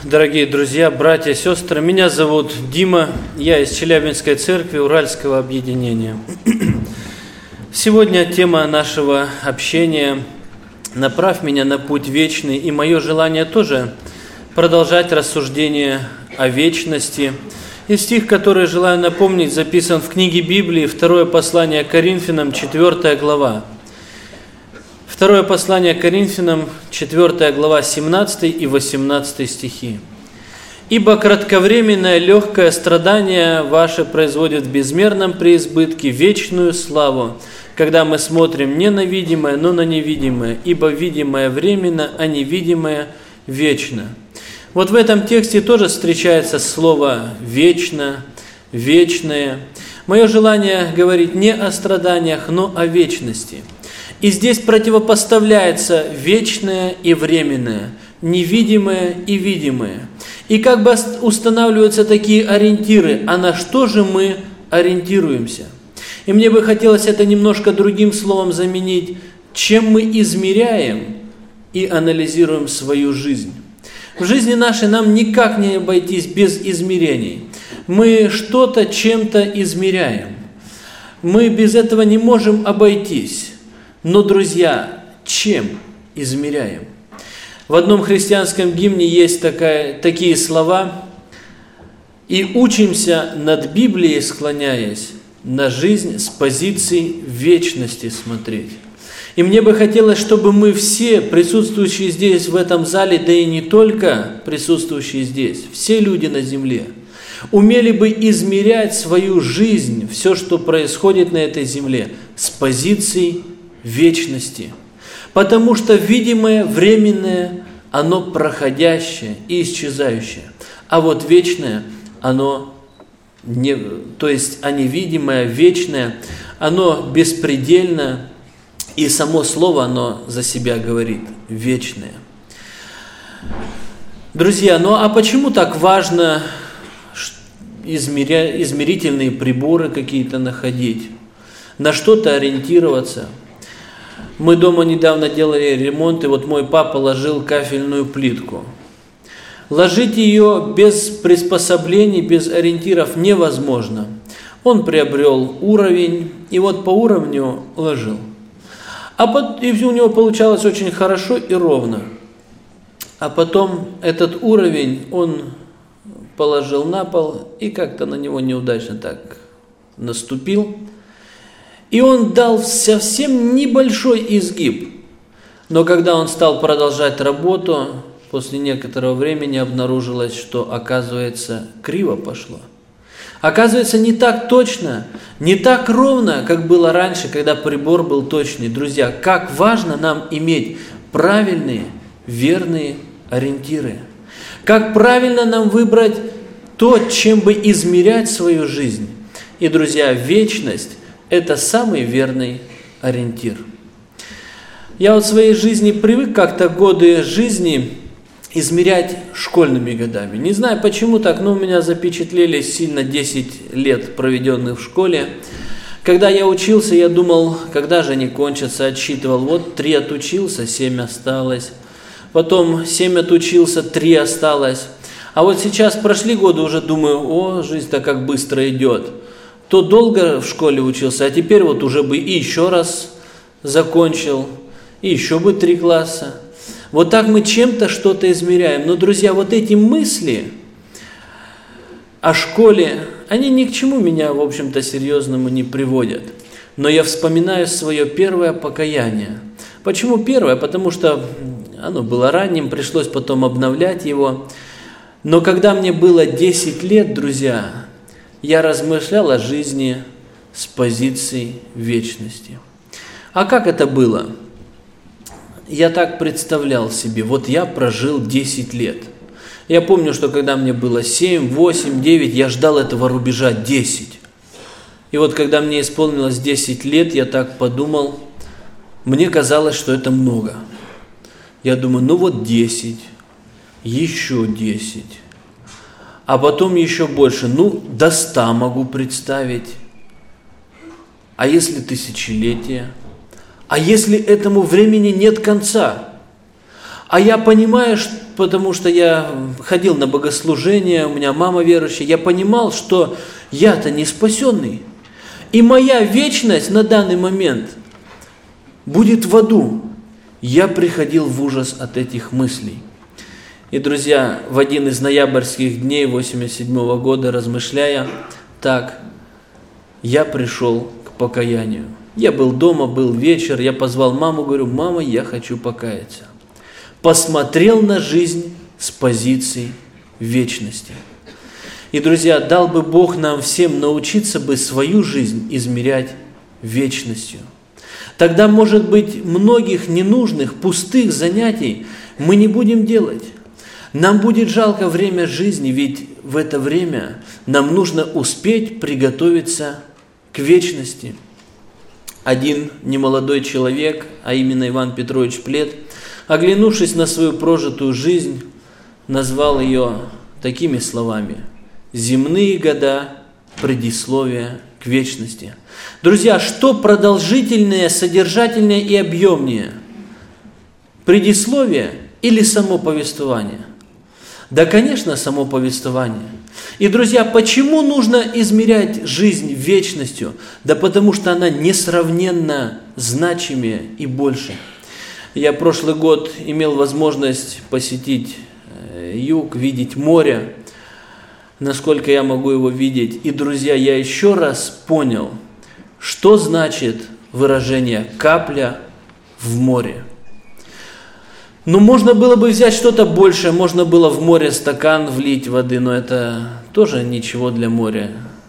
Дорогие друзья, братья, сестры, меня зовут Дима, я из Челябинской церкви Уральского объединения. Сегодня тема нашего общения «Направь меня на путь вечный», и мое желание тоже продолжать рассуждение о вечности. И стих, который желаю напомнить, записан в книге Библии, второе послание Коринфянам, 4 глава. Второе послание Коринфянам, 4 глава, 17 и 18 стихи. «Ибо кратковременное легкое страдание ваше производит в безмерном преизбытке вечную славу, когда мы смотрим не на видимое, но на невидимое, ибо видимое временно, а невидимое вечно». Вот в этом тексте тоже встречается слово «вечно», «вечное». Мое желание говорить не о страданиях, но о вечности. И здесь противопоставляется вечное и временное, невидимое и видимое. И как бы устанавливаются такие ориентиры, а на что же мы ориентируемся? И мне бы хотелось это немножко другим словом заменить, чем мы измеряем и анализируем свою жизнь. В жизни нашей нам никак не обойтись без измерений. Мы что-то чем-то измеряем. Мы без этого не можем обойтись. Но, друзья, чем измеряем? В одном христианском гимне есть такие слова: «И учимся над Библией, склоняясь, на жизнь с позиции вечности смотреть». И мне бы хотелось, чтобы мы все, присутствующие здесь, в этом зале, да и не только присутствующие здесь, все люди на земле, умели бы измерять свою жизнь, все, что происходит на этой земле, с позиции вечности. Потому что видимое, временное, оно проходящее и исчезающее. А вот вечное, оно не, то есть, а невидимое, вечное, оно беспредельно, и само слово, оно за себя говорит, вечное. Друзья, ну а почему так важно измерительные приборы какие-то находить, на что-то ориентироваться? Мы дома недавно делали ремонт, и вот мой папа ложил кафельную плитку. Ложить ее без приспособлений, без ориентиров невозможно. Он приобрел уровень, и вот по уровню ложил. И у него получалось очень хорошо и ровно. А потом этот уровень он положил на пол и как-то на него неудачно так наступил. И он дал совсем небольшой изгиб. Но когда он стал продолжать работу, после некоторого времени обнаружилось, что, оказывается, криво пошло. Оказывается, не так точно, не так ровно, как было раньше, когда прибор был точный. Друзья, как важно нам иметь правильные, верные ориентиры. Как правильно нам выбрать то, чем бы измерять свою жизнь. И, друзья, вечность – это самый верный ориентир. Я вот в своей жизни привык как-то годы жизни измерять школьными годами. Не знаю, почему так, но у меня запечатлелись сильно 10 лет, проведенных в школе. Когда я учился, я думал, когда же они кончатся, отсчитывал. Вот 3 отучился, 7 осталось. Потом 7 отучился, 3 осталось. А вот сейчас прошли годы, уже думаю, жизнь-то как быстро идет. То долго в школе учился, а теперь вот уже бы и еще раз закончил, и еще бы 3 класса. Вот так мы чем-то что-то измеряем. Но, друзья, вот эти мысли о школе, они ни к чему меня, в общем-то, серьезному не приводят. Но я вспоминаю свое первое покаяние. Почему первое? Потому что оно было ранним, пришлось потом обновлять его. Но когда мне было 10 лет, друзья, я размышлял о жизни с позиции вечности. А как это было? Я так представлял себе, вот я прожил 10 лет. Я помню, что когда мне было 7, 8, 9, я ждал этого рубежа 10. И вот когда мне исполнилось 10 лет, я так подумал, мне казалось, что это много. Я думаю, ну вот 10, еще 10, а потом еще больше, до 100 могу представить. А если тысячелетие? А если этому времени нет конца? А я понимаю, потому что я ходил на богослужение, у меня мама верующая, я понимал, что я-то не спасенный. И моя вечность на данный момент будет в аду. Я приходил в ужас от этих мыслей. И, друзья, в один из ноябрьских дней 1987 года, размышляя так, я пришел к покаянию. Я был дома, был вечер, я позвал маму, говорю: мама, я хочу покаяться. Посмотрел на жизнь с позиции вечности. И, друзья, дал бы Бог нам всем научиться бы свою жизнь измерять вечностью. Тогда, может быть, многих ненужных, пустых занятий мы не будем делать. Нам будет жалко время жизни, ведь в это время нам нужно успеть приготовиться к вечности. Один немолодой человек, а именно Иван Петрович Плет, оглянувшись на свою прожитую жизнь, назвал ее такими словами: «Земные года, предисловие к вечности». Друзья, что продолжительнее, содержательнее и объемнее? Предисловие или само повествование? Да, конечно, само повествование. И, друзья, почему нужно измерять жизнь вечностью? Да потому что она несравненно значимее и больше. Я прошлый год имел возможность посетить юг, видеть море, насколько я могу его видеть. И, друзья, я еще раз понял, что значит выражение «капля в море». Ну, можно было бы взять что-то большее, можно было в море стакан влить воды, но это тоже ничего для моря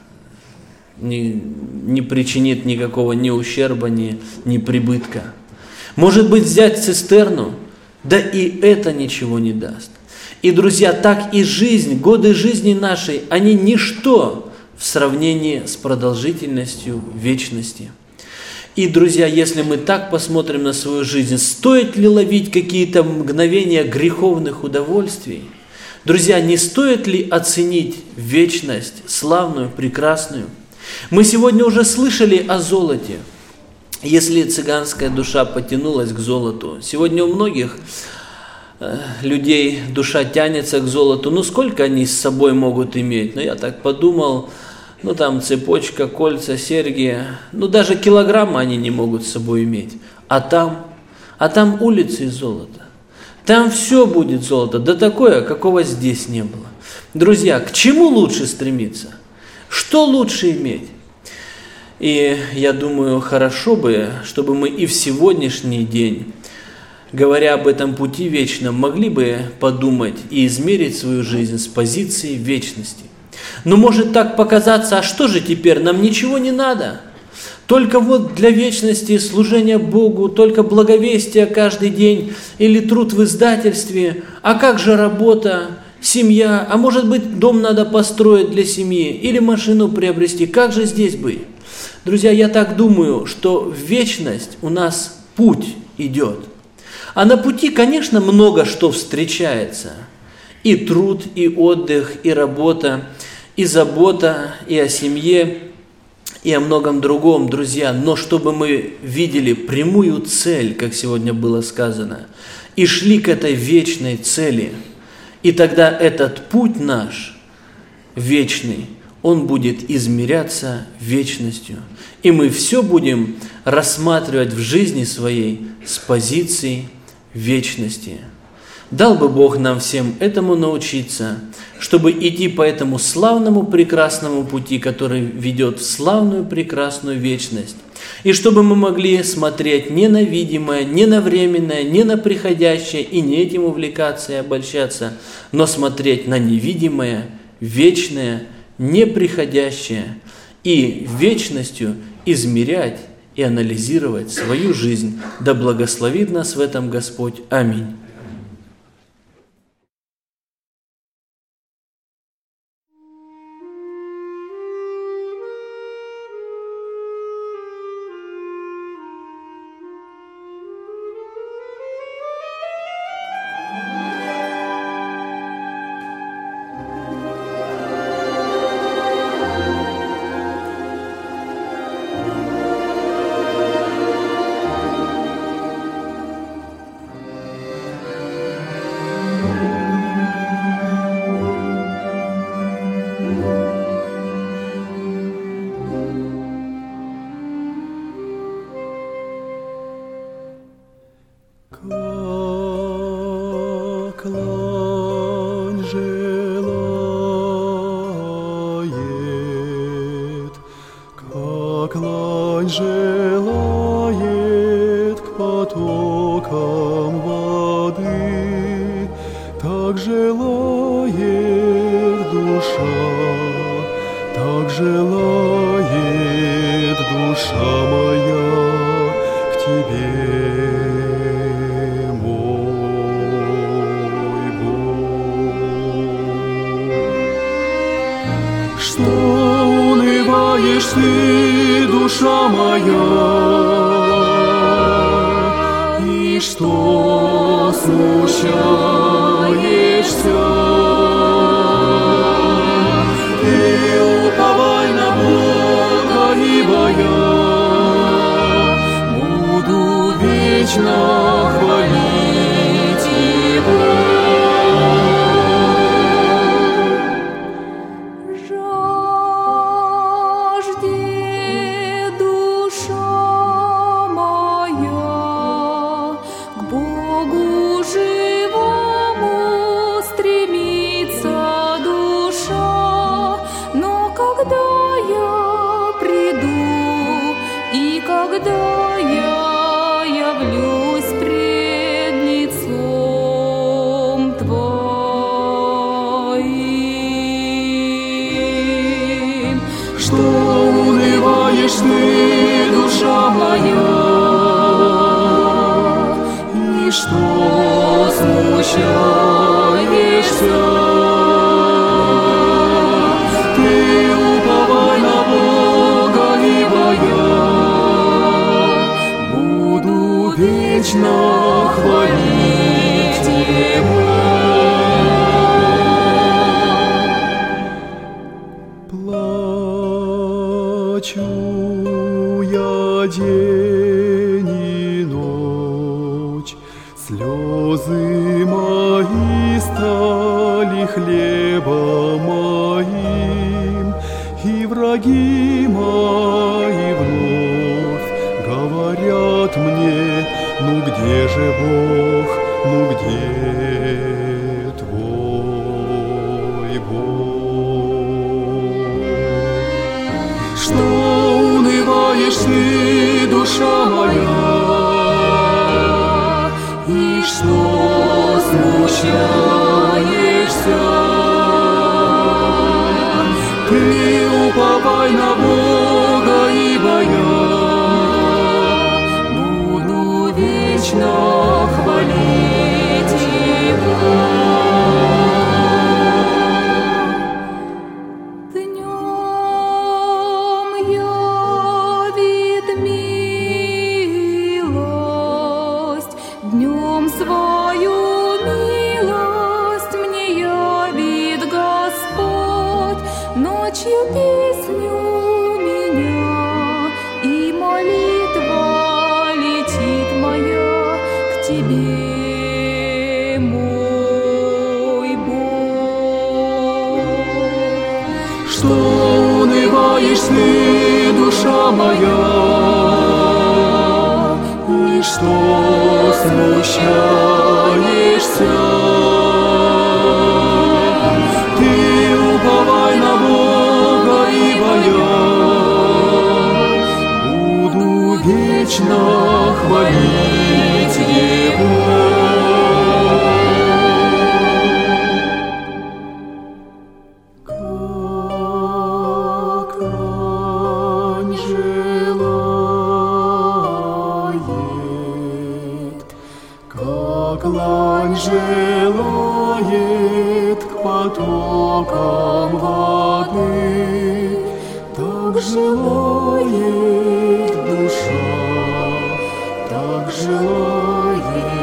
не причинит никакого ни ущерба, ни прибытка. Может быть, взять цистерну, да и это ничего не даст. И, друзья, так и жизнь, годы жизни нашей, они ничто в сравнении с продолжительностью вечности. И, друзья, если мы так посмотрим на свою жизнь, стоит ли ловить какие-то мгновения греховных удовольствий? Друзья, не стоит ли оценить вечность, славную, прекрасную? Мы сегодня уже слышали о золоте. Если цыганская душа потянулась к золоту, сегодня у многих людей душа тянется к золоту. Ну, сколько они с собой могут иметь? Ну, я так подумал, ну, там цепочка, кольца, серьги, ну, даже килограмма они не могут с собой иметь. А там улицы из золота. Там все будет золото, да такое, какого здесь не было. Друзья, к чему лучше стремиться? Что лучше иметь? И я думаю, хорошо бы, чтобы мы и в сегодняшний день, говоря об этом пути вечном, могли бы подумать и измерить свою жизнь с позиции вечности. Но может так показаться, а что же теперь, нам ничего не надо? Только вот для вечности служение Богу, только благовестие каждый день или труд в издательстве, а как же работа, семья, а может быть дом надо построить для семьи или машину приобрести, как же здесь быть? Друзья, я так думаю, что в вечность у нас путь идет. А на пути, конечно, много что встречается. И труд, и отдых, и работа, и забота, и о семье, и о многом другом, друзья. Но чтобы мы видели прямую цель, как сегодня было сказано, и шли к этой вечной цели, и тогда этот путь наш вечный, он будет измеряться вечностью. И мы все будем рассматривать в жизни своей с позиции вечности. Дал бы Бог нам всем этому научиться, чтобы идти по этому славному прекрасному пути, который ведет в славную прекрасную вечность. И чтобы мы могли смотреть не на видимое, не на временное, не на приходящее, и не этим увлекаться и обольщаться, но смотреть на невидимое, вечное, неприходящее, и вечностью измерять и анализировать свою жизнь. Да благословит нас в этом Господь. Аминь. так желает душа, так желает душа моя к тебе, мой Бог. Что унываешь ты, душа моя, и что смущаешься? Ты уповай на Бога, ибо я буду вечно хвалить Его. Жаждет душа моя к Богу живому, стремится душа, но когда я приду и когда я явлюсь пред лицом Твоим, Что унываешь ты, душа моя, и что смущаешься? Ты уповай на Бога, ибо я буду вечно хвалить Его. Плачу я день и ночь, слезы мои стали хлебом моим, и враги мои вновь говорят мне: ну где же Бог, ну где твой Бог? Что унываешь ты, душа моя, и что смущаешься? Ты уповай на Бога, ибо я буду вечно хвалить Его. днем явит милость, днем свою милость мне явит Господь, ночью песню меня и молитва летит моя к Тебе, мой Бог. Что унываешь ты, душа моя, и что смущаешься? Ты уповай на Бога, ибо я буду вечно хвалить Его. Как лань желает к потокам воды, так желает душа, так желает